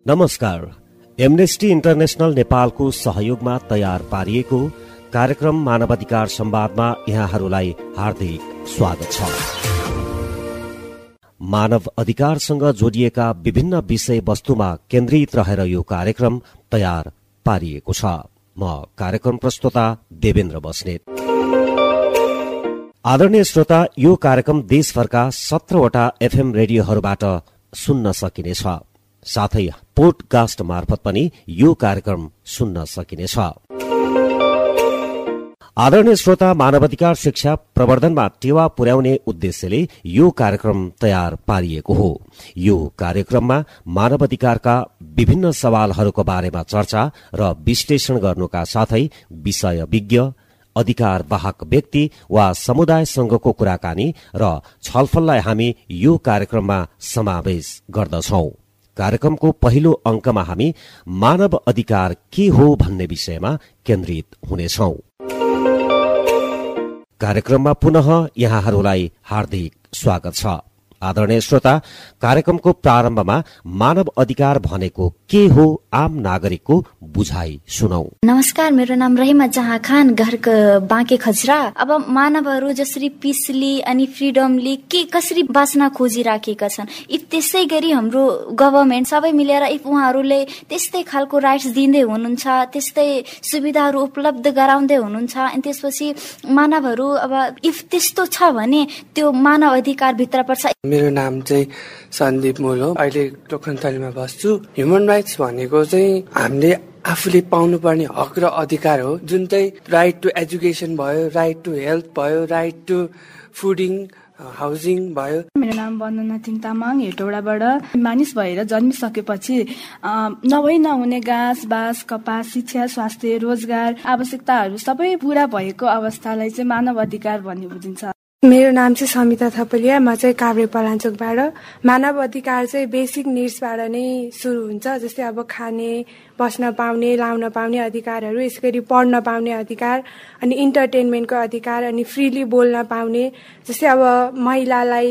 नमस्कार। Amnesty international नेपालको सहयोगमा तयार पारिएको कार्यक्रम मानवाधिकार संवादमा यहाँहरूलाई हार्दिक स्वागत छ। मानव अधिकारसँग जोडिएका विभिन्न विषय वस्तुमा केन्द्रित रहेर यो कार्यक्रम तयार पारिएको छ। म कार्यक्रम प्रस्तोता देवेन्द्र बस्नेत। आदरणीय श्रोता, यो कार्यक्रम देशभरका 17वटा एफएम रेडियोहरूबाट सुन्न सकिनेछ। साथै पोडकास्ट मार्फत पनि यो कार्यक्रम सुन्न सकिनेछ। आदरणीय श्रोता, मानवाधिकार शिक्षा प्रवर्धनमा टेवा पुर्याउने उद्देश्यले यो कार्यक्रम तयार पारिएको हो। यो कार्यक्रममा मानवाधिकारका विभिन्न सवालहरूको बारेमा चर्चा र विश्लेषण गर्नुका साथै विषय विज्ञ, अधिकार वाहक व्यक्ति वा समुदायसँगको कुराकानी र छलफललाई हामी यो कार्यक्रममा समावेश गर्दछौं। कार्यक्रमको पहिलो अंकमा हामी मानव अधिकार के हो भन्ने विषयमा केन्द्रित हुनेछौं। कार्यक्रममा पुनः यहाँहरूलाई हार्दिक स्वागत छ। आदरणीय श्रोता, कार्यक्रमको प्रारम्भमा मानव अधिकार भनेको के हो आम नागरिकको बुझाइ सुनौ। नमस्कार, मेरो नाम रहिमा जहाँ खान, घर बाँके खजरा। अब मानवहरू जसरी पिसली अनि फ्रिडमली के कसरी बाँच्न खोजिराखेका छन्, इफ त्यसै गरी हाम्रो गभर्मेन्ट सबै मिलेर इफ उहाँहरूले त्यस्तै खालको राइट्स दिँदै हुनुहुन्छ, त्यस्तै सुविधाहरू उपलब्ध गराउँदै हुनुहुन्छ, अनि त्यसपछि मानवहरू अब इफ त्यस्तो छ भने त्यो मानव अधिकार भित्र पर्छ। मेरो नाम चाहिँ सन्दीप मोल हो। अहिले लोकन्थलीमा बस्छु। ह्युमन राइट्स भनेको चाहिँ हामीले आफूले पाउनुपर्ने हक र अधिकार हो, जुन चाहिँ राइट टु एजुकेसन भयो, राइट टु हेल्थ भयो, राइट टु फुडिङ, हाउसिङ भयो। मेरो नाम वन्दना थिङ तामाङ, हेटौडाबाट। मानिस भएर जन्मिसकेपछि नभई नहुने घाँस बास, कपास, शिक्षा, स्वास्थ्य, रोजगार आवश्यकताहरू सबै पूरा भएको अवस्थालाई चाहिँ मानव अधिकार भन्ने बुझिन्छ। मेरो नाम चाहिँ समिता थपलिया, म चाहिँ काभ्रे पलाञ्चोकबाट। मानव अधिकार चाहिँ बेसिक निड्सबाट नै सुरु हुन्छ, जस्तै अब खाने, बस्न पाउने, लाउन पाउने अधिकारहरू, यसरी पढ्न पाउने अधिकार, अनि इन्टरटेनमेन्टको अधिकार, अनि फ्रीली बोल्न पाउने। जस्तै अब महिलालाई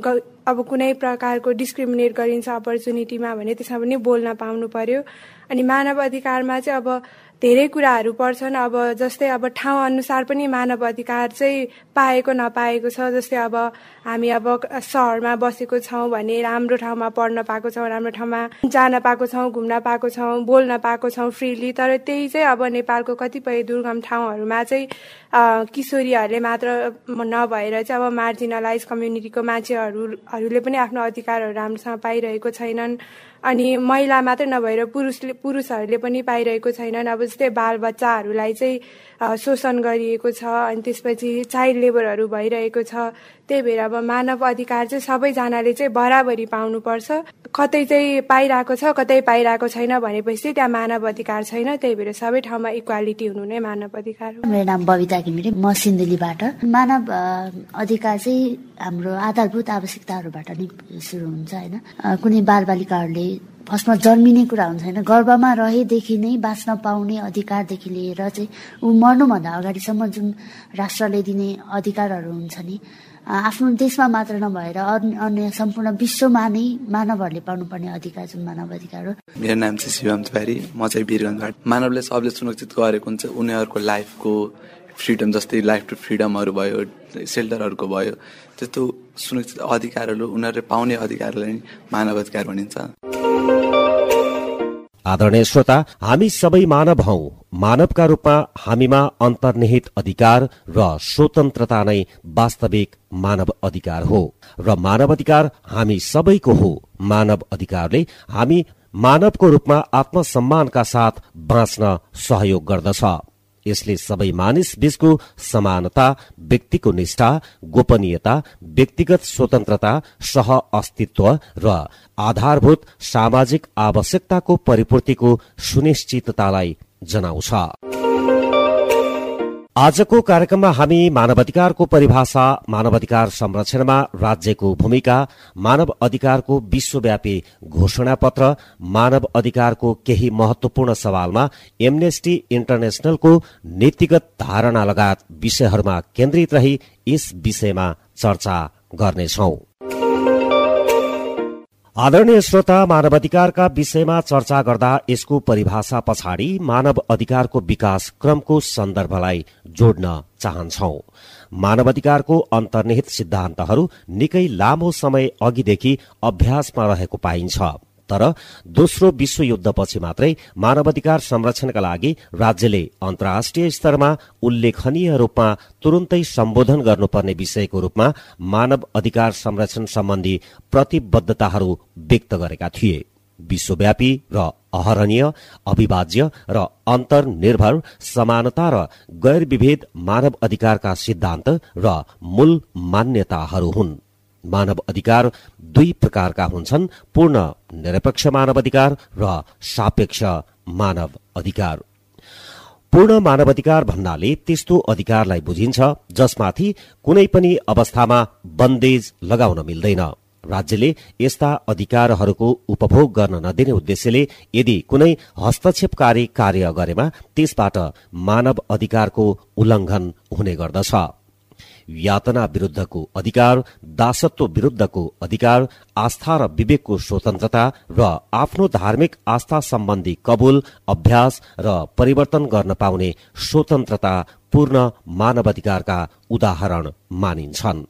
अब कुनै प्रकारको डिस्क्रिमिनेट गरिन्छ अपर्च्युनिटीमा भने त्यसमा पनि बोल्न पाउनु पर्यो। अनि मानव अधिकारमा चाहिँ अब धेरै कुराहरू पर्छन्। अब जस्तै अब ठाउँ अनुसार पनि मानव अधिकार चाहिँ पाएको नपाएको छ। जस्तै अब हामी अब सहरमा बसेको छौँ भने राम्रो ठाउँमा पढ्न पाएको छौँ, राम्रो ठाउँमा जान पाएको छौँ, घुम्न पाएको छौँ, बोल्न पाएको छौँ फ्रीली। तर त्यही चाहिँ अब नेपालको कतिपय दुर्गम ठाउँहरूमा चाहिँ किशोरीहरूले मात्र नभएर चाहिँ अब मार्जिनलाइज कम्युनिटीको मान्छेहरूले पनि आफ्नो अधिकारहरू राम्रोसँग पाइरहेको छैनन्। अनि महिला मात्रै नभएर पुरुषहरूले पनि पाइरहेको छैनन्। अब जस्तै बाल बच्चाहरूलाई चाहिँ शोषण गरिएको छ, अनि त्यसपछि चाइल्ड लेबरहरू भइरहेको छ। त्यही भएर अब मानव अधिकार चाहिँ सबैजनाले चाहिँ बराबरी पाउनुपर्छ। कतै चाहिँ पाइरहेको छ, कतै पाइरहेको छैन भनेपछि त्यहाँ मानव अधिकार छैन। त्यही भएर सबै ठाउँमा इक्वालिटी हुनु नै मानव अधिकार हो। मेरो नाम बबिता घिमिरे, म सिन्धुलीबाट। मानव अधिकार चाहिँ हाम्रो आधारभूत आवश्यकताहरूबाट नै सुरु हुन्छ होइन। कुनै बालबालिकाहरूले फर्स्टमा जन्मिने कुरा हुन्छ होइन, गर्भमा रहेदेखि नै बाँच्न पाउने अधिकारदेखि लिएर चाहिँ ऊ मर्नुभन्दा अगाडिसम्म जुन राष्ट्रले दिने अधिकारहरू हुन्छ नि, आफ्नो देशमा मात्र नभएर अन्य सम्पूर्ण विश्वमा नै मानवहरूले पाउनुपर्ने अधिकार जुन मानव अधिकार हो। मेरो नाम चाहिँ शिवम तिवारी, म चाहिँ वीरगन्जबाट। मानवले सबले सुनिश्चित गरेको हुन्छ उनीहरूको लाइफको फ्रिडम, जस्तै लाइफ टु फ्रिडमहरू भयो, सेल्टरहरूको भयो, त्यस्तो सुनिश्चित अधिकारहरू उनीहरूले पाउने अधिकारलाई मानव अधिकार भनिन्छ। आदरणीय श्रोता, हामी सबै मानव हौ। मानवका रूपमा हामीमा अन्तर्निहित अधिकार र स्वतन्त्रता नै वास्तविक मानव अधिकार हो र मानव अधिकार हामी सबैको हो। मानव अधिकारले हामी मानवको रूपमा आत्मसम्मानका साथ बाँच्न सहयोग गर्दछ। यसले सबै मानिस बीचको समानता, व्यक्तिको निष्ठा, गोपनीयता, व्यक्तिगत स्वतन्त्रता, सह अस्तित्व र आधारभूत सामाजिक आवश्यकताको परिपूर्तिको सुनिश्चिततालाई जनाउँछ। आजको कार्यक्रममा हामी मानवाधिकारको परिभाषा, मानवाधिकार संरक्षणमा राज्यको भूमिका, मानव अधिकारको विश्वव्यापी घोषणापत्र, मानव अधिकारको केही महत्वपूर्ण सवालमा एमनेस्टी इन्टरनेशनलको नीतिगत धारणा लगायत विषयहरूमा केन्द्रित रही यस विषयमा चर्चा गर्नेछौं। आदरणीय श्रोता, मानवाधिकारका विषयमा चर्चा गर्दा यसको परिभाषा पछाडि मानव अधिकारको विकास क्रमको सन्दर्भलाई जोड्न चाहन्छौ। मानवाधिकारको अन्तर्निहित सिद्धान्तहरू निकै लामो समय अघिदेखि अभ्यासमा रहेको पाइन्छ, तर दोस्रो विश्वयुद्धपछि मात्रै मानवाधिकार संरक्षणका लागि राज्यले अन्तर्राष्ट्रिय स्तरमा उल्लेखनीय रूपमा तुरुन्तै सम्बोधन गर्नुपर्ने विषयको रूपमा मानव अधिकार संरक्षण सम्बन्धी प्रतिबद्धताहरू व्यक्त गरेका थिए। विश्वव्यापी र अहरणीय, अविभाज्य र अन्तर्निर्भर समानता र गैर विभेद मानव अधिकारका सिद्धान्त र मूल मान्यताहरू हुन्। मानव अधिकार दुई प्रकारका हुन्छन्, पूर्ण निरपेक्ष मानव अधिकार र सापेक्ष मानव अधिकार। पूर्ण मानव अधिकार भन्नाले त्यस्तो अधिकारलाई बुझिन्छ जसमाथि कुनै पनि अवस्थामा बन्देज लगाउन मिल्दैन। राज्यले यस्ता अधिकारहरूको उपभोग गर्न नदिने उद्देश्यले यदि कुनै हस्तक्षेपकारी कार्य गरेमा त्यसबाट मानव अधिकारको उल्लङ्घन हुने गर्दछ। यातना विरुद्धको अधिकार, दासत्व विरुद्धको अधिकार, आस्था र विवेकको स्वतन्त्रता र आफ्नो धार्मिक आस्था सम्बन्धी कबुल, अभ्यास र परिवर्तन गर्न पाउने स्वतन्त्रता पूर्ण मानवाधिकारका उदाहरण मानिन्छन्।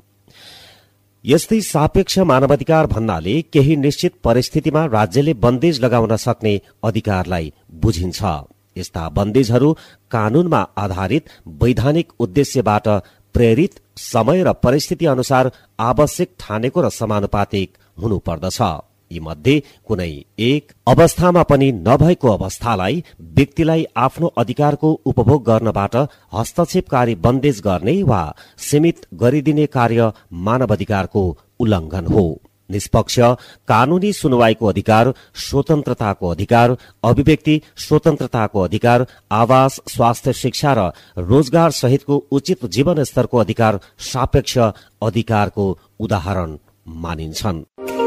यस्तै सापेक्ष मानवाधिकार भन्नाले केही निश्चित परिस्थितिमा राज्यले बन्देज लगाउन सक्ने अधिकारलाई बुझिन्छ। यस्ता बन्देजहरू कानूनमा आधारित वैधानिक उद्देश्यबाट प्रेरित, समय र परिस्थिति अनुसार आवश्यक ठानेको र समानुपातिक हुनुपर्दछ। यी मध्ये कुनै एक अवस्थामा पनि नभएको अवस्थालाई व्यक्तिलाई आफ्नो अधिकारको उपभोग गर्नबाट हस्तक्षेपकारी बन्देज गर्ने वा सीमित गरिदिने कार्य मानवाधिकारको उल्लङ्घन हो। निष्पक्ष कानूनी सुनवाईको अधिकार, स्वतन्त्रताको अधिकार, अभिव्यक्ति स्वतन्त्रताको अधिकार, आवास, स्वास्थ्य, शिक्षा र रोजगार सहितको उचित जीवन स्तरको अधिकार सापेक्ष अधिकारको उदाहरण मानिन्छन्।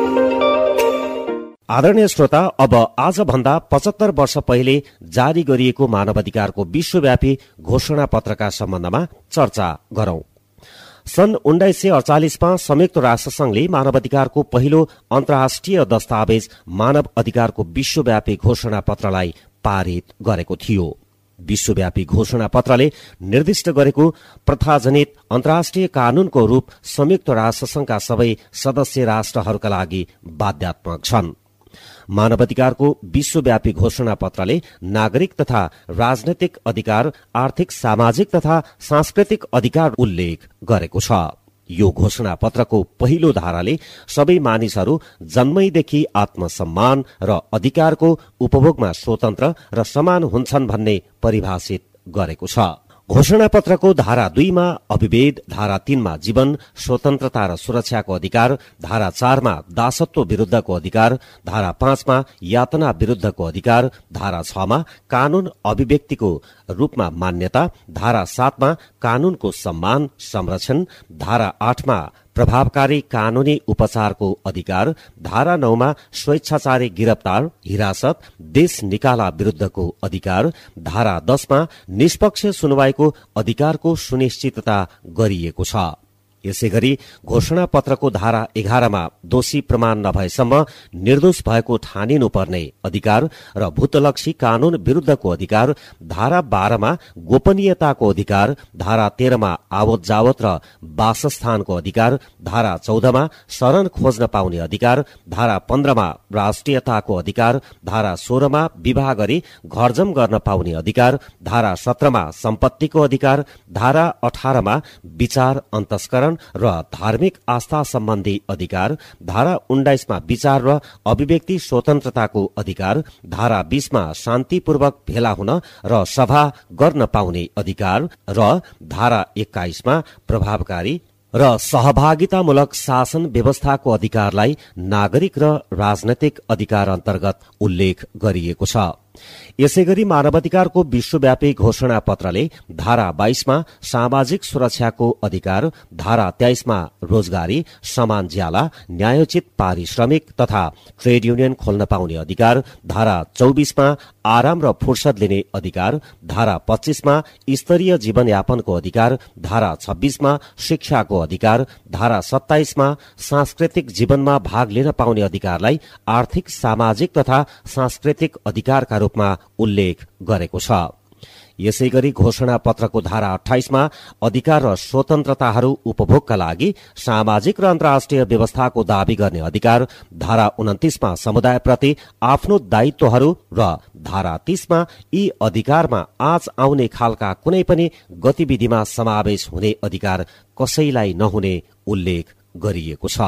आदरणीय श्रोता, अब आजभन्दा 75 वर्ष पहिले जारी गरिएको मानवाधिकारको विश्वव्यापी घोषणा पत्रका सम्बन्धमा चर्चा गरौं। सन् 1948मा संयुक्त राष्ट्रसंघले मानवाधिकारको पहिलो अन्तर्राष्ट्रिय दस्तावेज मानव अधिकारको विश्वव्यापी घोषणा पत्रलाई पारित गरेको थियो। विश्वव्यापी घोषणा पत्रले निर्दिष्ट गरेको प्रथाजनित अन्तर्राष्ट्रिय कानूनको रूप संयुक्त राष्ट्रसंघका सबै सदस्य राष्ट्रहरूका लागि बाध्यात्मक छन्। मानवाधिकारको विश्वव्यापी घोषणा पत्रले नागरिक तथा राजनैतिक अधिकार, आर्थिक, सामाजिक तथा सांस्कृतिक अधिकार उल्लेख गरेको छ। यो घोषणा पत्रको पहिलो धाराले सबै मानिसहरू जन्मैदेखि आत्मसम्मान र अधिकारको उपभोगमा स्वतन्त्र र समान हुन्छन् भन्ने परिभाषित गरेको छ। घोषणा पत्रको धारा 2 मा अभिभेद, धारा 3 मा जीवन, स्वतन्त्रता र सुरक्षाको अधिकार, धारा 4 मा दासत्व विरुद्धको अधिकार, धारा 5 मा यातना विरुद्धको अधिकार, धारा 6 मा कानून अभिव्यक्तिको रूपमा मान्यता, धारा 7 मा कानूनको सम्मान संरक्षण, धारा 8 मा प्रभावकारी कानूनी उपचारको अधिकार, धारा 9 मा स्वेच्छाचारी गिरफ्तार, हिरासत, देश निकाला विरुद्धको अधिकार, धारा 10 मा निष्पक्ष सुनवाईको अधिकारको सुनिश्चितता गरिएको छ। यसैगरी घोषणा पत्रको धारा 11 मा दोषी प्रमाण नभएसम्म निर्दोष भएको ठानिनुपर्ने अधिकार र भूतलक्षी कानून विरुद्धको अधिकार, धारा 12 मा गोपनीयताको अधिकार, धारा 13 मा आवत जावत र वासस्थानको अधिकार, धारा 14 मा शरण खोज्न पाउने अधिकार, धारा 15 मा राष्ट्रियताको अधिकार, धारा 16 मा विवाह गरी घरजम गर्न पाउने अधिकार, धारा 17 मा सम्पत्तिको अधिकार, धारा 18 मा विचार अन्तस्करण र धार्मिक आस्था सम्बन्धी अधिकार, धारा 19 मा विचार र अभिव्यक्ति स्वतन्त्रताको अधिकार, धारा 20 मा शान्तिपूर्वक भेला हुन र सभा गर्न पाउने अधिकार र धारा 21 मा प्रभावकारी र सहभागितामूलक शासन व्यवस्थाको अधिकारलाई नागरिक र राजनैतिक अधिकार अन्तर्गत उल्लेख गरिएको छ। यसैगरी मानवाधिकारको विश्वव्यापी घोषणा पत्रले धारा 22मा सामाजिक सुरक्षाको अधिकार, धारा 23मा रोजगारी, समान ज्याला, न्यायोचित पारिश्रमिक तथा ट्रेड युनियन खोल्न पाउने अधिकार, धारा 24मा आराम र फुर्सद लिने अधिकार, धारा 25मा स्तरीय जीवनयापनको अधिकार, धारा 26मा शिक्षाको अधिकार, धारा 27मा सांस्कृतिक जीवनमा भाग लिन पाउने अधिकारलाई आर्थिक, सामाजिक तथा सांस्कृतिक अधिकारका रूपमा उल्लेख गरेको छ। यसैगरी घोषणा पत्रको धारा 28मा अधिकार र स्वतन्त्रताहरू उपभोगका लागि सामाजिक र अन्तर्राष्ट्रिय व्यवस्थाको दावी गर्ने अधिकार, धारा 29मा समुदायप्रति आफ्नो दायित्वहरू र धारा 30मा यी अधिकारमा आँच आउने खालका कुनै पनि गतिविधिमा समावेश हुने अधिकार कसैलाई नहुने उल्लेख गरिएको छ।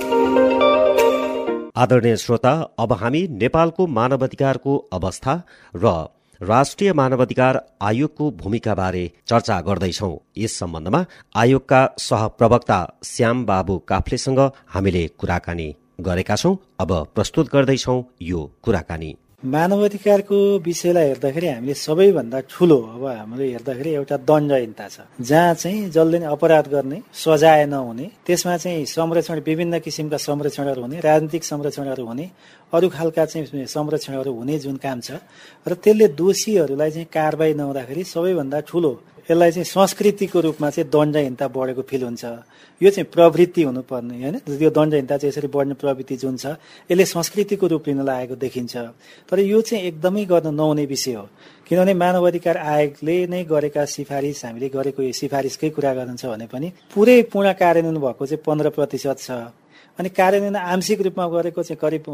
आदरणीय श्रोता, अब हामी नेपालको मानवाधिकारको अवस्था र राष्ट्रिय मानवाधिकार आयोगको भूमिकाबारे चर्चा गर्दैछौं। यस सम्बन्धमा आयोगका सहप्रवक्ता श्याम बाबु काफ्लेसँग हामीले कुराकानी गरेका छौं। अब प्रस्तुत गर्दैछौं यो कुराकानी। मानवाधिकारको विषयलाई हेर्दाखेरि हामीले सबैभन्दा ठूलो अब हाम्रो हेर्दाखेरि एउटा दण्डहीनता छ, जहाँ चाहिँ जसले नै अपराध गर्ने, सजाय नहुने, त्यसमा चाहिँ संरक्षण, विभिन्न किसिमका संरक्षणहरू हुने, राजनीतिक संरक्षणहरू हुने, अरू खालका चाहिँ संरक्षणहरू हुने जुन काम छ र त्यसले दोषीहरूलाई चाहिँ कारबाही नहुँदाखेरि सबैभन्दा ठूलो यसलाई चाहिँ संस्कृतिको रूपमा चाहिँ दण्डहीनता बढेको फिल हुन्छ। यो चाहिँ प्रवृत्ति हुनुपर्ने होइन, यो दण्डहीनता चाहिँ यसरी बढ्ने प्रवृत्ति जुन छ यसले संस्कृतिको रूप लिन लागेको देखिन्छ। तर यो चाहिँ एकदमै गर्न नहुने विषय हो, किनभने मानवाधिकार आयोगले नै गरेका सिफारिस, हामीले गरेको यो सिफारिसकै कुरा गर्नुहुन्छ भने पनि पुरै पूर्ण कार्यान्वयन भएको चाहिँ 15% छ, अनि कार्यान्वयन आंशिक रूपमा गरेको चाहिँ करिब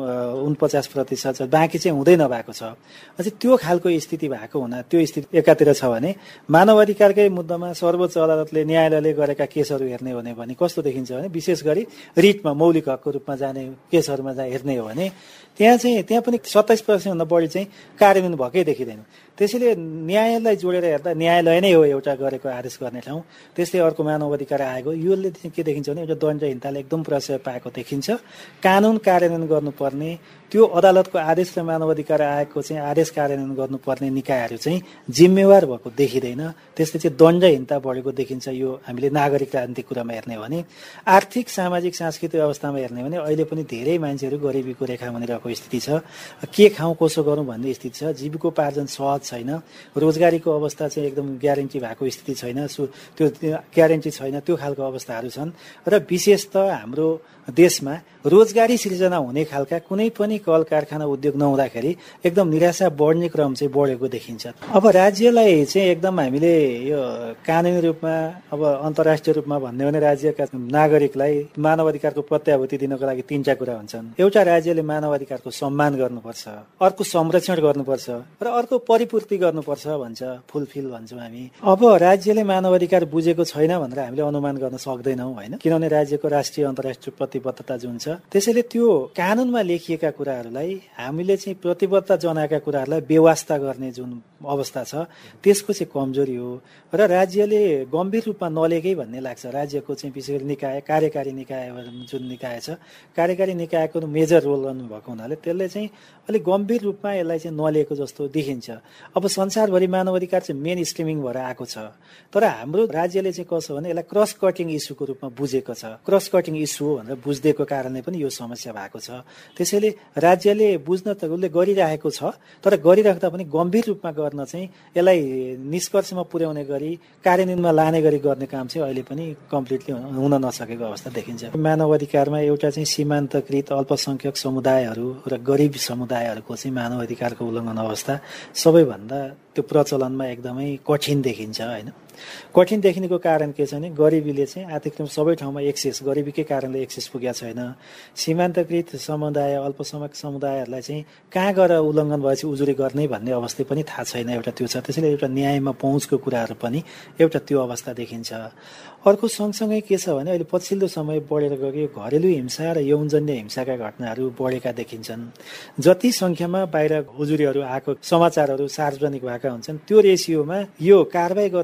49% छ, बाँकी चाहिँ हुँदै नभएको छ। अझै त्यो खालको स्थिति भएको हुना, त्यो स्थिति एकातिर छ भने मानवाधिकारकै मुद्दामा सर्वोच्च अदालतले, न्यायालयले गरेका केसहरू हेर्ने हो भने कस्तो देखिन्छ भने विशेष गरी रिटमा मौलिक हकको रूपमा जाने केसहरूमा हेर्ने हो भने त्यहाँ पनि 27% भन्दा बढी चाहिँ कार्यान्वयन भएकै देखिँदैन। त्यसैले न्यायालयलाई जोडेर हेर्दा न्यायालय नै हो एउटा गरेको आदेश गर्ने ठाउँ। त्यस्तै अर्को मानवाधिकार आयोग हो, योले के देखिन्छ भने एउटा दण्डहीनताले एकदम प्रशय पाएको देखिन्छ। कानून कार्यान्वयन गर्नुपर्ने, त्यो अदालतको आदेश र मानवाधिकार आयोगको चाहिँ आदेश कार्यान्वयन गर्नुपर्ने निकायहरू चाहिँ जिम्मेवार भएको देखिँदैन। त्यसले चाहिँ दण्डहीनता बढेको देखिन्छ। यो हामीले नागरिक राजनीतिक कुरामा हेर्ने हो भने, आर्थिक, सामाजिक, सांस्कृतिक अवस्थामा हेर्ने हो भने अहिले पनि धेरै मान्छेहरू गरिबीको रेखा मुनिरहेको स्थिति छ। के खाउँ कसो गरौँ भन्ने स्थिति छ। जीविकोपार्जन सहज छैन, रोजगारीको अवस्था चाहिँ एकदम ग्यारेन्टी भएको स्थिति छैन, त्यो ग्यारेन्टी छैन, त्यो खालको अवस्थाहरू छन्। र विशेष त हाम्रो देशमा रोजगारी सृजना हुने खालका कुनै पनि कल कारखाना उद्योग नहुँदाखेरि एकदम निराशा बढ्ने क्रम चाहिँ बढेको देखिन्छ। अब राज्यलाई चाहिँ एकदम हामीले यो कानुनी रूपमा, अब अन्तर्राष्ट्रिय रूपमा भन्ने हो भने राज्यका नागरिकलाई मानवाधिकारको प्रत्याभूति दिनको लागि 3टा कुरा हुन्छन्। एउटा राज्यले मानवाधिकारको सम्मान गर्नुपर्छ, अर्को संरक्षण गर्नुपर्छ र अर्को परिपूर्ति गर्नुपर्छ भन्छ, फुलफिल भन्छौँ हामी। अब राज्यले मानवाधिकार बुझेको छैन भनेर हामीले अनुमान गर्न सक्दैनौँ होइन, किनभने राज्यको राष्ट्रिय अन्तर्राष्ट्रिय प्रतिबद्धता जुन छ, त्यसैले त्यो कानूनमा लेखिएका कुराहरूलाई हामीले चाहिँ प्रतिबद्धता जनाएका कुराहरूलाई बेवास्ता गर्ने जुन अवस्था छ त्यसको चाहिँ कमजोरी हो। र राज्यले गम्भीर रूपमा नलिएकै भन्ने लाग्छ। राज्यको चाहिँ विशेष गरी निकाय, कार्यकारी निकाय जुन निकाय छ, कार्यकारी निकायको मेजर रोल गर्नुभएको हुनाले त्यसले चाहिँ अलिक गम्भीर रूपमा यसलाई चाहिँ नलिएको जस्तो देखिन्छ। अब संसारभरि मानवाधिकार चाहिँ मेन स्ट्रिमिङ भएर आएको छ, तर हाम्रो राज्यले चाहिँ कसो भने यसलाई क्रस कटिङ इस्युको रूपमा बुझेको छ। क्रस कटिङ इस्यु हो भनेर बुझ्दिएको कारणले पनि यो समस्या भएको छ। त्यसैले राज्यले बुझ्न त उसले गरिरहेको छ, तर गरिराख्दा पनि गम्भीर रूपमा गर्न चाहिँ यसलाई निष्कर्षमा पुर्याउने गरी कार्यान्वयनमा लाने गरी गर्ने काम चाहिँ अहिले पनि कम्प्लिटली हुन नसकेको अवस्था देखिन्छ। मानवाधिकारमा एउटा चाहिँ सीमान्तकृत अल्पसंख्यक समुदायहरू र गरिब समुदायहरूको चाहिँ मानवाधिकारको उल्लङ्घन अवस्था सबैभन्दा त्यो प्रचलनमा एकदमै कठिन देखिन्छ होइन। कठिन देखिनेको कारण के छ भने गरिबीले चाहिँ आर्थिक सबै ठाउँमा एक्सेस, गरिबीकै कारणले एक्सेस पुगेको छैन। सीमान्तकृत समुदाय, अल्पसंख्यक समुदायहरूलाई चाहिँ कहाँ गएर उल्लङ्घन भएपछि उजुरी गर्ने भन्ने अवस्था पनि थाहा छैन, एउटा त्यो छ। त्यसैले एउटा न्यायमा पहुँचको कुराहरू पनि एउटा त्यो अवस्था देखिन्छ। अर्को सँगसँगै के छ भने अहिले पछिल्लो समय बढेर गएको घरेलु हिंसा र यौनजन्य हिंसाका घटनाहरू बढेका देखिन्छन्। जति संख्यामा बाहिर उजुरीहरू आएको समाचारहरू सार्वजनिक भएका हुन्छन्, त्यो रेसियोमा यो कारबाही गर्नुपर्ने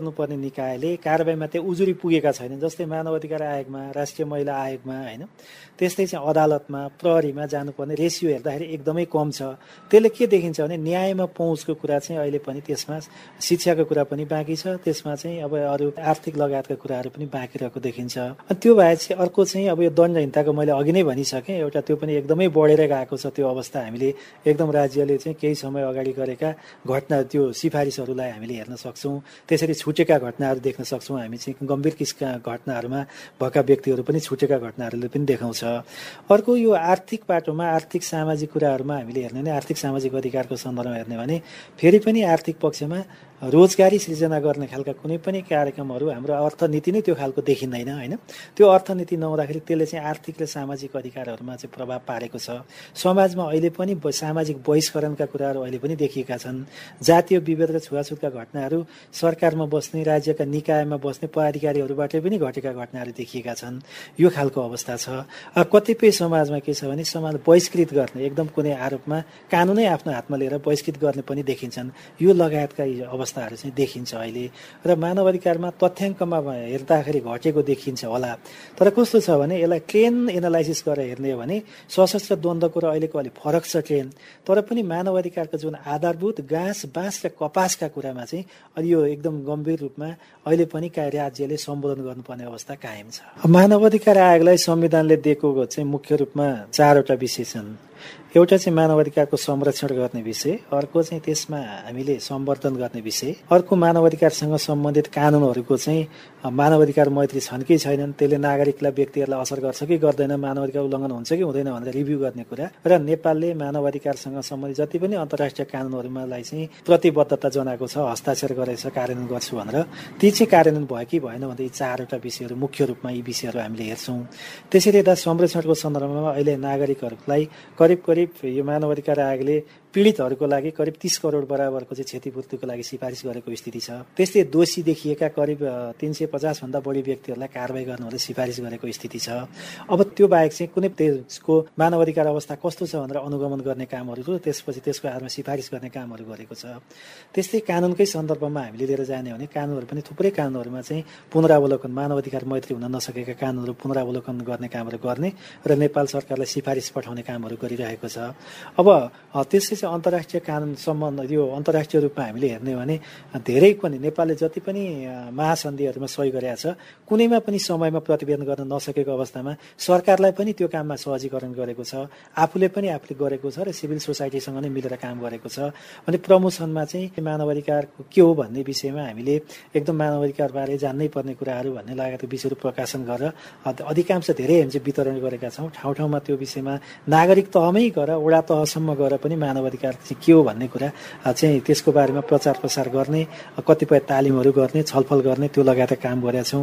निकायले कारबाहीमा त्यो उजुरी पुगेका छैनन्। जस्तै मानव अधिकार आयोगमा, राष्ट्रिय महिला आयोगमा हैन, त्यस्तै चाहिँ अदालतमा, प्रहरीमा जानुपर्ने रेसियो हेर्दाखेरि एकदमै कम छ। त्यसले के देखिन्छ भने न्यायमा पहुँचको कुरा चाहिँ अहिले पनि त्यसमा शिक्षाको कुरा पनि बाँकी छ, त्यसमा चाहिँ अब अरू आर्थिक लगायतका कुराहरू पनि बाँकी रहेको देखिन्छ। त्यो बाहेक चाहिँ अर्को चाहिँ अब यो दण्डहीनताको मैले अघि नै भनिसकेँ, एउटा त्यो पनि एकदमै बढेर गएको छ। त्यो अवस्था हामीले एकदम राज्यले चाहिँ केही समय अगाडि गरेका घटना त्यो सिफारिसहरूलाई हामीले हेर्न सक्छौँ। त्यसरी छुटेका घटनाहरू देख्न सक्छौँ। हामी चाहिँ गम्भीर किसिमका घटनाहरूमा भएका व्यक्तिहरू पनि छुटेका घटनाहरूले पनि देखाउँछ। अर्को यो आर्थिक पाटोमा, आर्थिक सामाजिक कुराहरूमा हामीले हेर्ने भने, आर्थिक सामाजिक अधिकारको सन्दर्भमा हेर्ने भने फेरि पनि आर्थिक पक्षमा रोजगारी सृजना गर्ने खालका कुनै पनि कार्यक्रमहरू हाम्रो अर्थनीति नै त्यो खालको देखिँदैन हैन। त्यो अर्थनीति नहुँदाखेरि त्यसले चाहिँ आर्थिक र सामाजिक अधिकारहरूमा चाहिँ प्रभाव पारेको छ। समाजमा अहिले पनि सामाजिक बहिष्करणका कुराहरू अहिले पनि देखिएका छन्। जातीय विभेद र छुवाछुतका घटनाहरू सरकारमा बस्ने, राज्यका निकायमा बस्ने पदाधिकारीहरूबाट पनि घटेका घटनाहरू देखिएका छन्। यो खालको अवस्था छ। कतिपय समाजमा के छ भने समाज बहिष्कृत गर्ने, एकदम कुनै आरोपमा कानुनै आफ्नो हातमा लिएर बहिष्कृत गर्ने पनि देखिन्छन्। यो लगायतका अवस्थाहरू चाहिँ देखिन्छ अहिले। र मानव अधिकारमा तथ्याङ्कमा हेर्दाखेरि घटेको देखिन्छ होला। तर कस्तो छ भने यसलाई ट्रेन एनालाइसिस गरेर हेर्ने हो भने सशस्त्र द्वन्द्वको र अहिलेको अलिक फरक छ ट्रेन। तर पनि मानव अधिकारको जुन आधारभूत घाँस, बाँस र कपासका कुरामा चाहिँ यो एकदम गम्भीर रूपमा अहिले पनि राज्यले सम्बोधन गर्नुपर्ने अवस्था कायम छ। मानव अधिकार आयोगलाई संविधानले दिएको चाहिँ मुख्य रूपमा 4वटा विषय छन्। एउटा चाहिँ मानव अधिकारको संरक्षण गर्ने विषय, अर्को चाहिँ त्यसमा हामीले सम्वर्धन गर्ने विषय, अर्को मानव अधिकारसँग सम्बन्धित कानुनहरूको चाहिँ मानव अधिकार मैत्री छन् कि छैनन्, त्यसले नागरिकलाई, व्यक्तिहरूलाई असर गर्छ कि गर्दैन, मानव अधिकार उल्लङ्घन हुन्छ कि हुँदैन भनेर रिभ्यू गर्ने कुरा, र नेपालले मानव अधिकारसँग सम्बन्धित जति पनि अन्तर्राष्ट्रिय कानुनहरूमालाई चाहिँ प्रतिबद्धता जनाएको छ, हस्ताक्षर गरेको छ, कार्यान्वयन गर्छु भनेर, ती चाहिँ कार्यान्वयन भयो कि भएन भन्दा यी 4वटा विषयहरू मुख्य रूपमा यी विषयहरू हामीले हेर्छौँ। त्यसरी यता संरक्षणको सन्दर्भमा अहिले नागरिकहरूलाई करिब यो मानव अधिकार आयोगले पीडितहरूको लागि करिब 30 करोड बराबरको चाहिँ क्षतिपूर्तिको लागि सिफारिस गरेको स्थिति छ। त्यस्तै दोषी देखिएका करिब 350 भन्दा बढी व्यक्तिहरूलाई कारबाही गर्नुहुँदै सिफारिस गरेको स्थिति छ। अब त्यो बाहेक चाहिँ कुनै त्यसको मानव अधिकार अवस्था कस्तो छ भनेर अनुगमन गर्ने कामहरू, त्यसपछि त्यसको आधारमा सिफारिस गर्ने कामहरू गरेको छ। त्यस्तै कानुनकै सन्दर्भमा हामीले लिएर जाने हो भने कानुनहरू पनि थुप्रै कानुनहरूमा चाहिँ पुनरावलोकन, मानव अधिकार मैत्री हुन नसकेका कानुनहरू पुनरावलोकन गर्ने कामहरू गर्ने र नेपाल सरकारलाई सिफारिस पठाउने कामहरू गरिरहेको छ। अब त्यसै अन्तर्राष्ट्रिय कानुन सम्बन्ध यो अन्तर्राष्ट्रिय रूपमा हामीले हेर्ने हो भने धेरै पनि नेपालले जति पनि महासन्धिहरूमा सही गरेका छ, कुनैमा पनि समयमा प्रतिवेदन गर्न नसकेको अवस्थामा सरकारलाई पनि त्यो काममा सहजीकरण गरेको छ, आफूले गरेको छ र सिभिल सोसाइटीसँग नै मिलेर काम गरेको छ। अनि प्रमोसनमा चाहिँ मानव अधिकार के हो भन्ने विषयमा हामीले एकदम मानव अधिकारबारे जान्नै पर्ने कुराहरू भन्ने लागेको विषयहरू प्रकाशन गरेर अधिकांश धेरै हामी चाहिँ वितरण गरेका छौँ। ठाउँ ठाउँमा त्यो विषयमा नागरिक तहमै गएर, वडा तहसम्म गएर पनि मानव अधिकार चाहिँ के हो भन्ने कुरा चाहिँ त्यसको बारेमा प्रचार प्रसार गर्ने, कतिपय तालिमहरू गर्ने, छलफल गर्ने, त्यो लगायतका काम गरेका छौँ।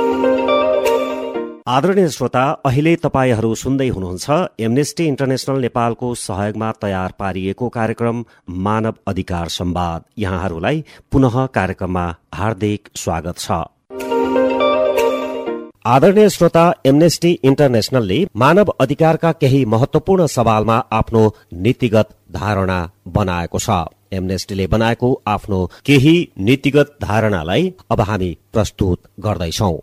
आदरणीय श्रोता, अहिले तपाईहरू सुन्दै हुनुहुन्छ एमनेस्टी इन्टरनेशनल नेपालको सहयोगमा तयार पारिएको कार्यक्रम मानव अधिकार संवाद। यहाँहरूलाई पुनः कार्यक्रममा हार्दिक स्वागत छ। आदरणीय श्रोता, एमनेस्टी इन्टरनेशनलले मानव अधिकारका केही महत्वपूर्ण सवालमा आफ्नो नीतिगत धारणा बनाएको छ। एमनेस्टीले बनाएको आफ्नो केही नीतिगत धारणालाई अब हामी प्रस्तुत गर्दैछौं।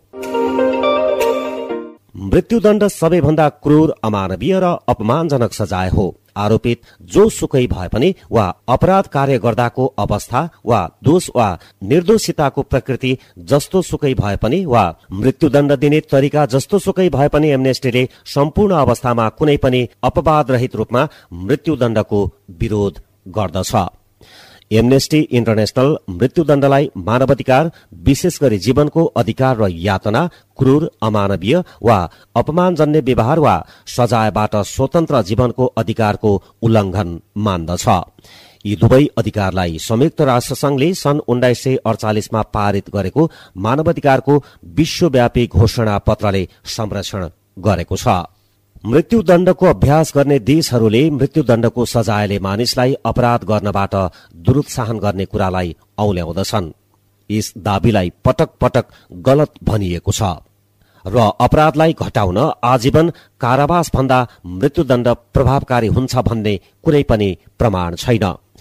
मृत्युदण्ड सबैभन्दा क्रूर, अमानवीय र अपमानजनक सजाय हो। आरोपित जो सुकै भए पनि वा अपराध कार्य गर्दाको अवस्था वा दोष वा निर्दोषिताको प्रकृति जस्तो सुकै भए पनि वा मृत्युदण्ड दिने तरिका जस्तो सुकै भए पनि एमनेस्टीले सम्पूर्ण अवस्थामा कुनै पनि अपवाद रहित रूपमा मृत्युदण्डको विरोध गर्दछ। एमनेस्टी इन्टरनेशनल मृत्युदण्डलाई मानवाधिकार, विशेष गरी जीवनको अधिकार र यातना, क्रूर, अमानवीय वा अपमानजन्य व्यवहार वा सजायबाट स्वतन्त्र जीवनको अधिकारको उल्लंघन मान्दछ। यी दुवै अधिकारलाई संयुक्त राष्ट्र संघले सन् 1948 मा पारित गरेको मानवाधिकारको विश्वव्यापी घोषणा पत्रले संरक्षण गरेको छ। मृत्युदण्डको अभ्यास गर्ने देशहरूले मृत्युदण्डको सजायले मानिसलाई अपराध गर्नबाट दुरुत्साहन गर्ने कुरालाई औल्याउँदछन्। यस दाबीलाई पटक पटक गलत भनिएको छ र अपराधलाई घटाउन आजीवन कारावास भन्दा मृत्युदण्ड प्रभावकारी हुन्छ भन्ने कुनै पनि प्रमाण छैन।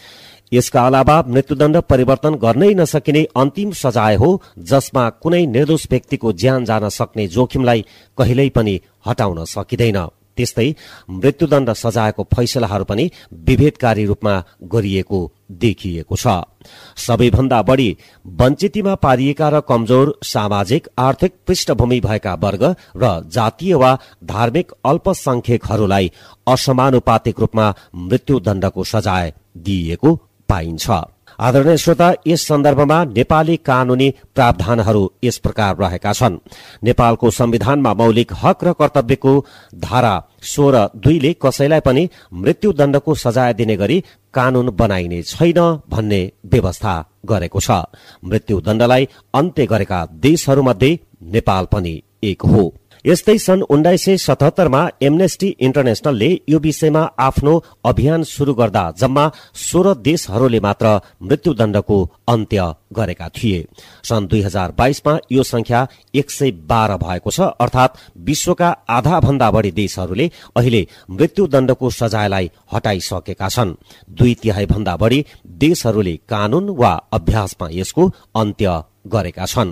यसका अलावा मृत्युदण्ड परिवर्तन गर्नै नसकिने अन्तिम सजाय हो, जसमा कुनै निर्दोष व्यक्तिको ज्यान जान सक्ने जोखिमलाई कहिल्यै पनि हटाउन सकिँदैन। त्यस्तै मृत्युदण्ड सजायको फैसलाहरू पनि विभेदकारी रूपमा गरिएको देखिएको छ। सबैभन्दा बढी वञ्चितमा पारिएका र कमजोर सामाजिक आर्थिक पृष्ठभूमि भएका वर्ग र जातीय वा धार्मिक अल्पसंख्यकहरूलाई असमानुपातिक रूपमा मृत्युदण्डको सजाय दिइएको पाइन्छ। आदरणीय श्रोता, यस सन्दर्भमा नेपाली कानूनी प्रावधानहरू यस प्रकार रहेका छन्। नेपालको संविधानमा मौलिक हक र कर्तव्यको धारा 16(2) कसैलाई पनि मृत्युदण्डको सजाय दिने गरी कानून बनाइने छैन भन्ने व्यवस्था गरेको छ। मृत्युदण्डलाई अन्त्य गरेका देशहरूमध्ये नेपाल पनि एक हो। यस्तै सन् 1977 मा एमनेस्टी इन्टरनेशनलले यो विषयमा आफ्नो अभियान शुरू गर्दा जम्मा 16 देशहरूले मात्र मृत्युदण्डको अन्त्य गरेका थिए। सन् 2022 मा यो संख्या 112 भएको छ, अर्थात विश्वका आधा भन्दा बढी देशहरूले अहिले मृत्युदण्डको सजायलाई हटाइसकेका छन्। 2/3 भन्दा बढी देशहरूले कानून वा अभ्यासमा यसको अन्त्य गरेका छन्।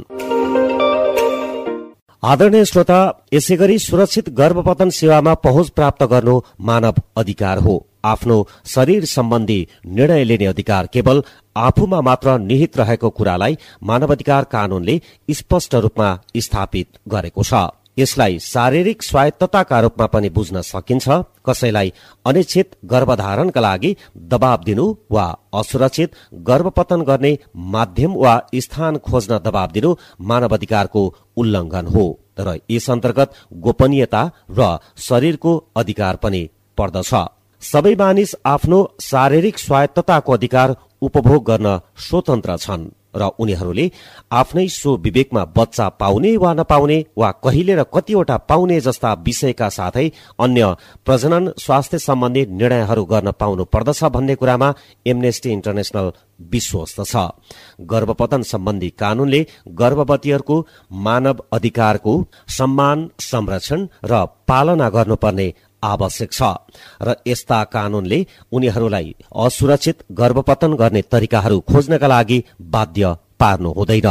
आदरणीय श्रोता, यसैगरी सुरक्षित गर्भपतन सेवामा पहुँच प्राप्त गर्नु मानव अधिकार हो। आफ्नो शरीर सम्बन्धी निर्णय लिने अधिकार केवल आफूमा मात्र निहित रहेको कुरालाई मानवाधिकार कानूनले स्पष्ट रूपमा स्थापित गरेको छ। यसलाई शारीरिक स्वायत्तताका रूपमा पनि बुझ्न सकिन्छ। कसैलाई अनिश्चित गर्भधारणका लागि दबाव दिनु वा असुरक्षित गर्भपतन गर्ने माध्यम वा स्थान खोज्न दबाव दिनु मानवाधिकारको उल्लंघन हो। तर यस अन्तर्गत गोपनीयता र शरीरको अधिकार पनि पर्दछ। सबै मानिस आफ्नो शारीरिक स्वायत्तताको अधिकार उपभोग गर्न स्वतन्त्र छन् र उनीहरूले आफ्नै सो विवेकमा बच्चा पाउने वा नपाउने वा कहिले र कतिवटा पाउने जस्ता विषयका साथै अन्य प्रजनन स्वास्थ्य सम्बन्धी निर्णयहरू गर्न पाउनु पर्दछ भन्ने कुरामा एमनेस्टी इन्टरनेशनल विश्वस्त छ। गर्भपतन सम्बन्धी कानूनले गर्भवतीहरूको मानव अधिकारको सम्मान, संरक्षण र पालना गर्नुपर्ने आवश्यक छ र यस्ता कानूनले उनीहरूलाई असुरक्षित गर्भपतन गर्ने तरिकाहरू खोज्नका लागि बाध्य पार्नु हुँदैन।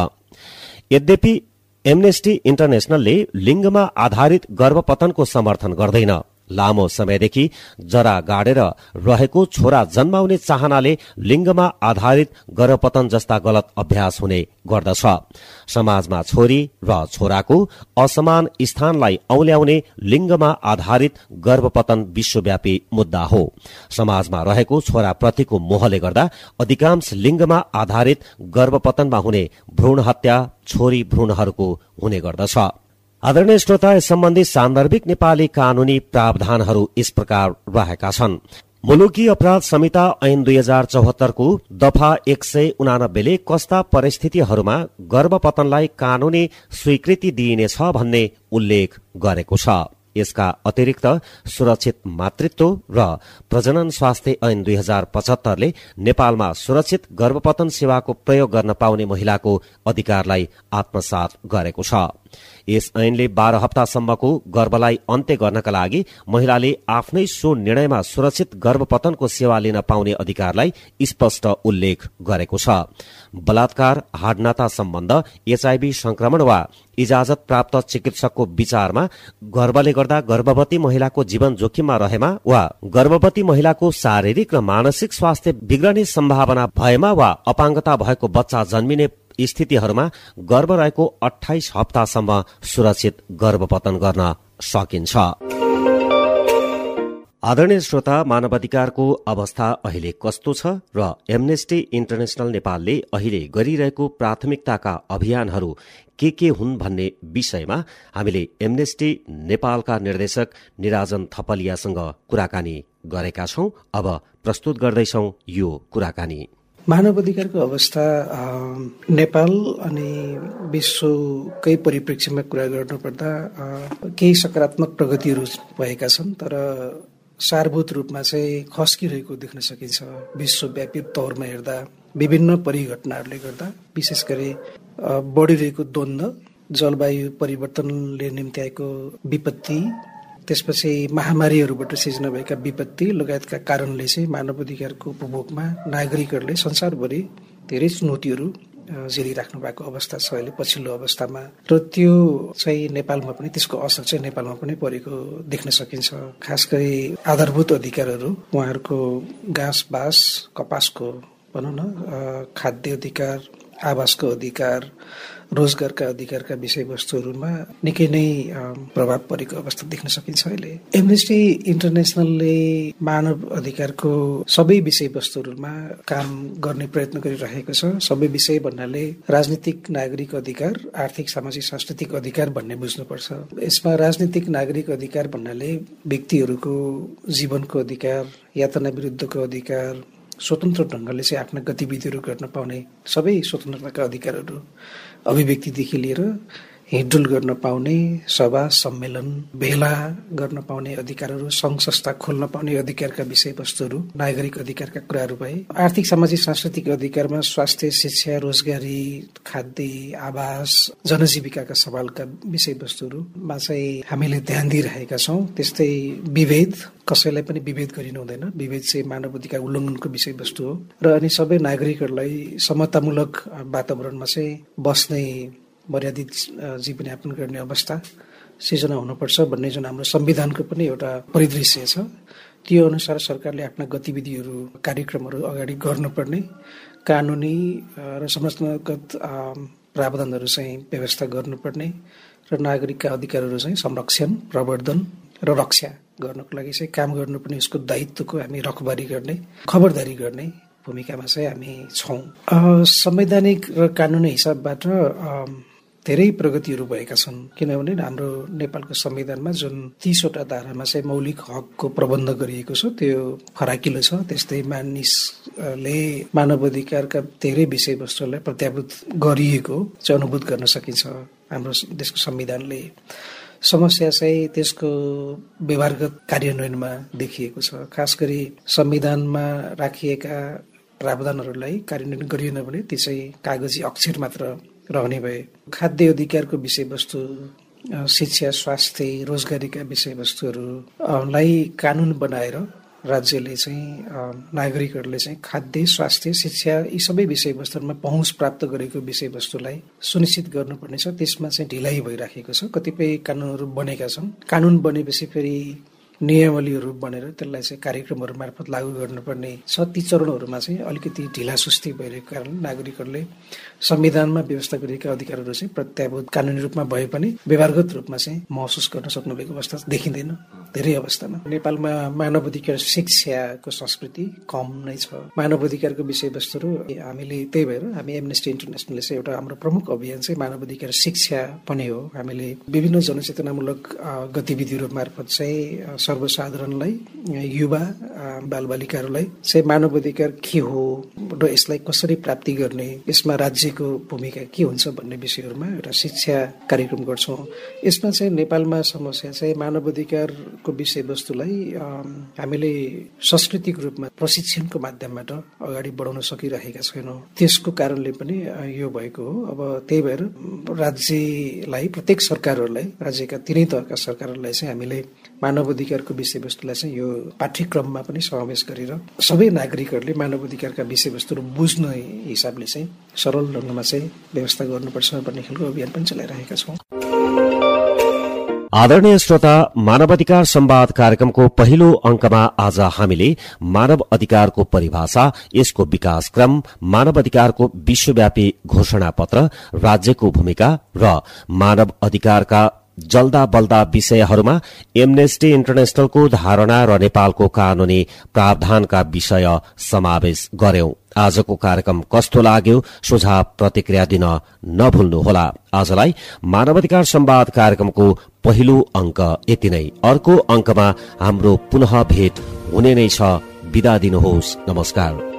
यद्यपि एमनेस्टी इन्टरनेशनलले लिङ्गमा आधारित गर्भपतनको समर्थन गर्दैन। लामो समयदेखि जरा गाडेर रहेको छोरा जन्माउने चाहनाले लिङ्गमा आधारित गर्भपतन जस्ता गलत अभ्यास हुने गर्दछ। समाजमा छोरी र छोराको असमान स्थानलाई औल्याउने लिङ्गमा आधारित गर्भपतन विश्वव्यापी मुद्दा हो। समाजमा रहेको छोराप्रतिको मोहले गर्दा अधिकांश लिङ्गमा आधारित गर्भपतनमा हुने भ्रूण हत्या छोरी भ्रूणहरूको हुने गर्दछ। आदरणीय श्रोता, यस सम्बन्धी सान्दर्भिक नेपाली कानूनी प्रावधानहरू यस प्रकार रहेका छन्। मुलुकी अपराध संहिता ऐन 2074 को दफा 189 ले कस्ता परिस्थितिहरूमा गर्भपतनलाई कानूनी स्वीकृति दिइनेछ भन्ने उल्लेख गरेको छ। यसका अतिरिक्त सुरक्षित मातृत्व र प्रजनन स्वास्थ्य ऐन 2075 ले नेपालमा सुरक्षित गर्भपतन सेवाको प्रयोग गर्न पाउने महिलाको अधिकारलाई आत्मसात गरेको छ। यस ऐनले 12 हप्तासम्मको गर्भलाई अन्त्य गर्नका लागि महिलाले आफ्नै सो निर्णयमा सुरक्षित गर्भपतनको सेवा लिन पाउने अधिकारलाई स्पष्ट उल्लेख गरेको छ। बलात्कार, हाडनाता सम्बन्ध, एचआईभी संक्रमण वा इजाजत प्राप्त चिकित्सकको विचारमा गर्भले गर्दा गर्भवती महिलाको जीवन जोखिममा रहेमा वा गर्भवती महिलाको शारीरिक र मानसिक स्वास्थ्य बिग्रने सम्भावना भएमा वा अपाङ्गता भएको बच्चा जन्मिने स्थितिहरूमा गर्भ रहेको 28 हप्तासम्म सुरक्षित गर्भपतन गर्न सकिन्छ। आदरणीय श्रोता, मानवाधिकारको अवस्था अहिले कस्तो छ र एमनेस्टी इन्टरनेशनल नेपालले अहिले गरिरहेको प्राथमिकताका अभियानहरू के हुन् भन्ने विषयमा हामीले एमनेस्टी नेपालका निर्देशक निराजन थपलियासँग कुराकानी गरेका छौं। अब प्रस्तुत गर्दैछौं यो कुराकानी। मानव अधिकारको अवस्था नेपाल अनि विश्वकै परिप्रेक्ष्यमा कुरा गर्नुपर्दा केही सकारात्मक प्रगतिहरू भएका छन्, तर सारभूत रूपमा चाहिँ खस्किरहेको देख्न सकिन्छ। विश्वव्यापी तौरमा हेर्दा विभिन्न परिघटनाहरूले गर्दा, विशेष गरी बढिरहेको द्वन्द्व, जलवायु परिवर्तनले निम्ति आएको विपत्ति, त्यसपछि महामारीहरूबाट सिर्जना भएका विपत्ति लगायतका कारणले चाहिँ मानव अधिकारको उपभोगमा नागरिकहरूले संसारभरि धेरै चुनौतीहरू झेलिराख्नु भएको अवस्था छ अहिले पछिल्लो अवस्थामा, र त्यो चाहिँ नेपालमा पनि त्यसको असर चाहिँ नेपालमा पनि परेको देख्न सकिन्छ। खास गरी आधारभूत अधिकारहरू, उहाँहरूको घाँस बास कपासको भनौँ न खाद्य अधिकार, आवासको अधिकार, रोजगारका अधिकारका विषयवस्तुहरूमा निकै नै प्रभाव परेको अवस्था देख्न सकिन्छ अहिले। एमनेस्टी इन्टरनेसनलले मानव अधिकारको सबै विषयवस्तुहरूमा काम गर्ने प्रयत्न गरिरहेको छ। सबै विषय भन्नाले राजनीतिक नागरिक अधिकार, आर्थिक सामाजिक सांस्कृतिक अधिकार भन्ने बुझ्नुपर्छ। यसमा राजनीतिक नागरिक अधिकार भन्नाले व्यक्तिहरूको जीवनको अधिकार, यातना विरुद्धको अधिकार, स्वतन्त्र ढङ्गले चाहिँ आफ्ना गतिविधिहरू गर्न पाउने सबै स्वतन्त्रताका अधिकारहरू, अभिव्यक्तिदेखि लिएर हिँडडुल गर्न पाउने, सभा सम्मेलन भेला गर्न पाउने अधिकारहरू, सङ्घ संस्था खोल्न पाउने अधिकारका विषयवस्तुहरू नागरिक अधिकारका कुराहरू भए। आर्थिक सामाजिक सांस्कृतिक अधिकारमा स्वास्थ्य, शिक्षा, रोजगारी, खाद्य, आवास, जनजीविकाका सवालका विषयवस्तुहरूमा चाहिँ हामीले ध्यान दिइरहेका छौँ। त्यस्तै विभेद, कसैलाई पनि विभेद गरिनु हुँदैन, विभेद चाहिँ मानव अधिकार उल्लङ्घनको विषयवस्तु हो। र अनि सबै नागरिकहरूलाई समतामूलक वातावरणमा चाहिँ बस्ने, मर्यादित जीवनयापन गर्ने अवस्था सिर्जना हुनुपर्छ भन्ने जुन हाम्रो संविधानको पनि एउटा परिदृश्य छ, त्यो अनुसार सरकारले आफ्ना गतिविधिहरू, कार्यक्रमहरू अगाडि गर्नुपर्ने, कानुनी र संरचनागत प्रावधानहरू चाहिँ व्यवस्था गर्नुपर्ने र नागरिकका अधिकारहरू चाहिँ संरक्षण, प्रवर्धन र रक्षा गर्नको लागि चाहिँ काम गर्नुपर्ने, उसको दायित्वको हामी रखबारी गर्ने, खबरदारी गर्ने भूमिकामा चाहिँ हामी छौँ। संवैधानिक र कानुनी हिसाबबाट धेरै प्रगतिहरू भएका छन्, किनभने हाम्रो नेपालको संविधानमा जुन 30वटा धारामा चाहिँ मौलिक हकको प्रबन्ध गरिएको छ त्यो फराकिलो छ। त्यस्तै मानिसले मानव अधिकारका धेरै विषयवस्तुहरूलाई प्रत्याभूत गरिएको चाहिँ अनुभूत गर्न सकिन्छ हाम्रो देशको संविधानले। समस्या चाहिँ त्यसको व्यवहारगत कार्यान्वयनमा देखिएको छ। खास गरी संविधानमा राखिएका प्रावधानहरूलाई कार्यान्वयन गरिएन भने ती चाहिँ कागजी अक्षर मात्र रहने भए। खाद्य अधिकारको विषयवस्तु, शिक्षा, स्वास्थ्य, रोजगारीका विषयवस्तुहरूलाई कानुन बनाएर राज्यले चाहिँ नागरिकहरूले चाहिँ खाद्य, स्वास्थ्य, शिक्षा यी सबै विषयवस्तुहरूमा पहुँच प्राप्त गरेको विषयवस्तुलाई सुनिश्चित गर्नुपर्ने छ। त्यसमा चाहिँ ढिलाइ भइराखेको छ। कतिपय कानुनहरू बनेका छन्, कानुन बनेपछि फेरि नियमावलीहरू बनेर त्यसलाई चाहिँ कार्यक्रमहरू मार्फत लागू गर्नुपर्ने छ। ती चरणहरूमा चाहिँ अलिकति ढिलासुस्ती भइरहेको कारणले नागरिकहरूले संविधानमा व्यवस्था गरिएका अधिकारहरू चाहिँ प्रत्याभूत कानुनी रूपमा भए पनि व्यवहारगत रूपमा चाहिँ महसुस गर्न सक्नुभएको अवस्था देखिँदैन धेरै अवस्थामा। नेपालमा मानव अधिकार शिक्षाको संस्कृति कम नै छ। मानव अधिकारको विषयवस्तुहरू हामीले, त्यही भएर हामी एमनेस्टी इन्टरनेसनलले चाहिँ एउटा हाम्रो प्रमुख अभियान चाहिँ मानव अधिकार शिक्षा पनि हो। हामीले विभिन्न जनचेतनामूलक गतिविधिहरू मार्फत चाहिँ सर्वसाधारणलाई, युवा बालबालिकाहरूलाई चाहिँ मानव अधिकार के हो र यसलाई कसरी प्राप्ति गर्ने, यसमा राज्यको भूमिका के हुन्छ भन्ने विषयहरूमा एउटा शिक्षा कार्यक्रम गर्छौँ। यसमा चाहिँ नेपालमा समस्या चाहिँ मानव अधिकारको विषयवस्तुलाई हामीले सांस्कृतिक रूपमा प्रशिक्षणको माध्यमबाट अगाडि बढाउन सकिरहेका छैनौँ। त्यसको कारणले पनि यो भएको हो। अब त्यही भएर राज्यलाई, प्रत्येक सरकारहरूलाई, राज्यका तिनै तहका सरकारहरूलाई चाहिँ हामीले मानव अधिकारको विषयवस्तुलाई चाहिँ यो पाठ्यक्रममा पनि समावेश गरेर सबै नागरिकहरूले मानव अधिकारका विषयवस्तुहरू बुझ्ने हिसाबले चाहिँ सरल ढङ्गमा चाहिँ व्यवस्था गर्नुपर्छ भन्ने खालको अभियान पनि चलाइरहेका छौँ। आदरणीय श्रोता, मानवाधिकार संवाद कार्यक्रमको पहिलो अंकमा आज हामीले मानव अधिकारको परिभाषा, यसको विकास क्रम, मानव अधिकारको विश्वव्यापी घोषणा पत्र, राज्यको भूमिका र मानव अधिकारका जल्दा बल्दा विषयहरूमा एमनेस्टी इन्टरनेशनलको धारणा र नेपालको कानूनी प्रावधानका विषय समावेश गर्यौं। आजको कार्यक्रम कस्तो लाग्यो सुझाव प्रतिक्रिया दिन नभुल्नुहोला। आजलाई मानवाधिकार संवाद कार्यक्रमको पहिलो अंक यति नै। अर्को अंकमा हाम्रो पुनः भेट हुने नै छ। बिदा दिनुहोस्। नमस्कार।